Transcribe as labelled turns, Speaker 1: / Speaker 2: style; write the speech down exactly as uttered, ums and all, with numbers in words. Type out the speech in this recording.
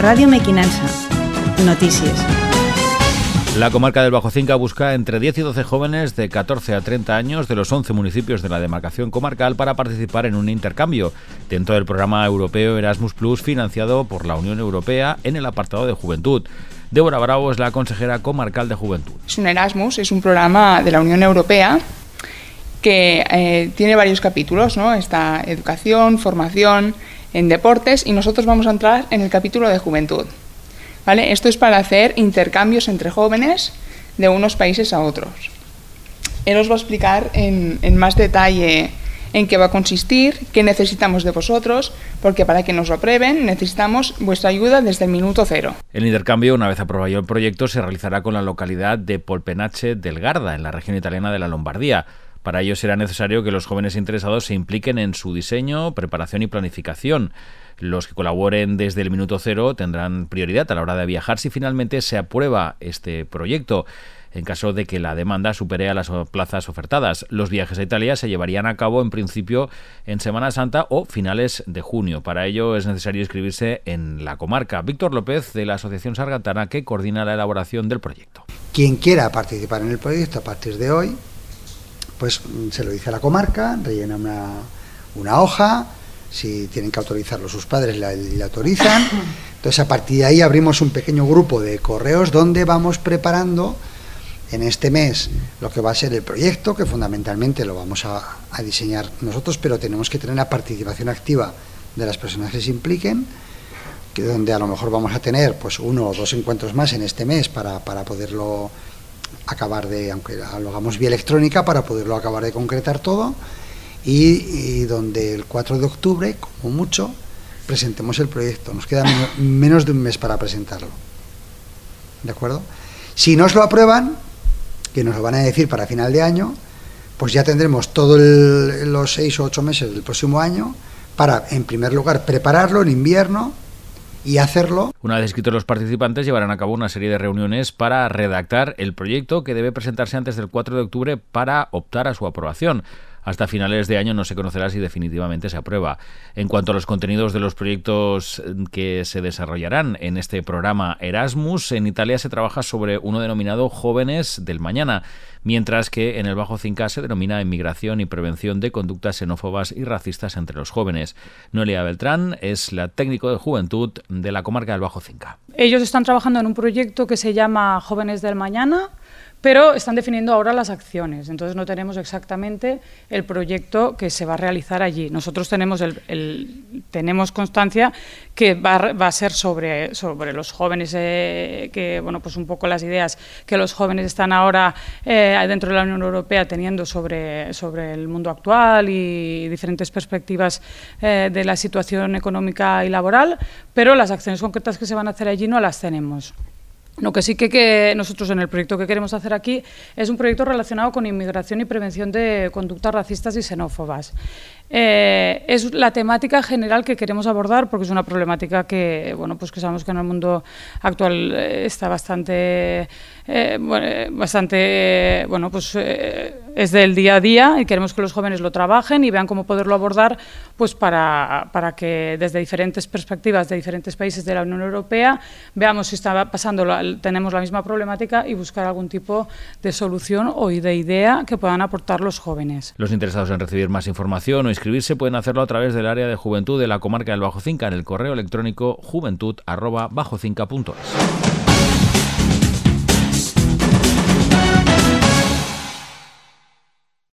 Speaker 1: Radio Mequinensa. Notícies.
Speaker 2: La comarca del Bajo Cinca busca entre diez y doce jóvenes de catorce a treinta años de los once municipios de la demarcación comarcal para participar en un intercambio dentro del programa europeo Erasmus Plus, financiado por la Unión Europea en el apartado de Juventud. Débora Bravo es la consejera comarcal de Juventud.
Speaker 3: Es un Erasmus, es un programa de la Unión Europea que eh, tiene varios capítulos, ¿no? Está educación, formación, en deportes, y nosotros vamos a entrar en el capítulo de juventud. ¿Vale? Esto es para hacer intercambios entre jóvenes de unos países a otros. Él os va a explicar en, en más detalle en qué va a consistir, qué necesitamos de vosotros, porque para que nos lo aprueben necesitamos vuestra ayuda desde el minuto cero.
Speaker 2: El intercambio, una vez aprobado el proyecto, se realizará con la localidad de Polpenace del Garda, en la región italiana de la Lombardía. Para ello será necesario que los jóvenes interesados se impliquen en su diseño, preparación y planificación. Los que colaboren desde el minuto cero tendrán prioridad a la hora de viajar si finalmente se aprueba este proyecto. En caso de que la demanda supere a las plazas ofertadas, los viajes a Italia se llevarían a cabo en principio en Semana Santa o finales de junio. Para ello es necesario inscribirse en la comarca. Víctor López, de la Asociación Sargantana, que coordina la elaboración del proyecto.
Speaker 4: Quien quiera participar en el proyecto a partir de hoy, pues se lo dice a la comarca, rellena una, una hoja. Si tienen que autorizarlo sus padres, la, la autorizan. Entonces, a partir de ahí abrimos un pequeño grupo de correos donde vamos preparando en este mes lo que va a ser el proyecto, que fundamentalmente lo vamos a, a diseñar nosotros, pero tenemos que tener la participación activa de las personas que se impliquen, que donde a lo mejor vamos a tener pues uno o dos encuentros más en este mes para, para poderlo acabar de, aunque lo hagamos vía electrónica, para poderlo acabar de concretar todo. Y, y donde el cuatro de octubre, como mucho, presentemos el proyecto. Nos queda menos, menos de un mes para presentarlo. ¿De acuerdo? Si nos lo aprueban, que nos lo van a decir para final de año, pues ya tendremos todos los seis o ocho meses del próximo año para, en primer lugar, prepararlo en invierno y hacerlo.
Speaker 2: Una vez inscritos los participantes, llevarán a cabo una serie de reuniones para redactar el proyecto, que debe presentarse antes del cuatro de octubre para optar a su aprobación. Hasta finales de año no se conocerá si definitivamente se aprueba. En cuanto a los contenidos de los proyectos que se desarrollarán en este programa Erasmus, en Italia se trabaja sobre uno denominado Jóvenes del Mañana, mientras que en el Bajo Cinca se denomina Inmigración y Prevención de Conductas Xenófobas y Racistas entre los Jóvenes. Noelia Beltrán es la técnico de juventud de la comarca del Bajo Cinca.
Speaker 5: Ellos están trabajando en un proyecto que se llama Jóvenes del Mañana, pero están definiendo ahora las acciones, entonces no tenemos exactamente el proyecto que se va a realizar allí. Nosotros tenemos, el, el, tenemos constancia que va, va a ser sobre, sobre los jóvenes, eh, que bueno, pues un poco las ideas que los jóvenes están ahora eh, dentro de la Unión Europea teniendo sobre, sobre el mundo actual y diferentes perspectivas eh, de la situación económica y laboral, pero las acciones concretas que se van a hacer allí no las tenemos. Lo que sí que, que nosotros en el proyecto que queremos hacer aquí es un proyecto relacionado con inmigración y prevención de conductas racistas y xenófobas. Eh, es la temática general que queremos abordar porque es una problemática que, bueno, pues que sabemos que en el mundo actual eh, está bastante, eh, bueno, bastante, bueno, pues eh, es del día a día y queremos que los jóvenes lo trabajen y vean cómo poderlo abordar, pues para, para que desde diferentes perspectivas de diferentes países de la Unión Europea veamos si está pasando la, tenemos la misma problemática y buscar algún tipo de solución o de idea que puedan aportar los jóvenes.
Speaker 2: Los interesados en recibir más información o inscribirse pueden hacerlo a través del área de juventud de la comarca del Bajo Cinca en el correo electrónico juventud arroba bajocinca punto es.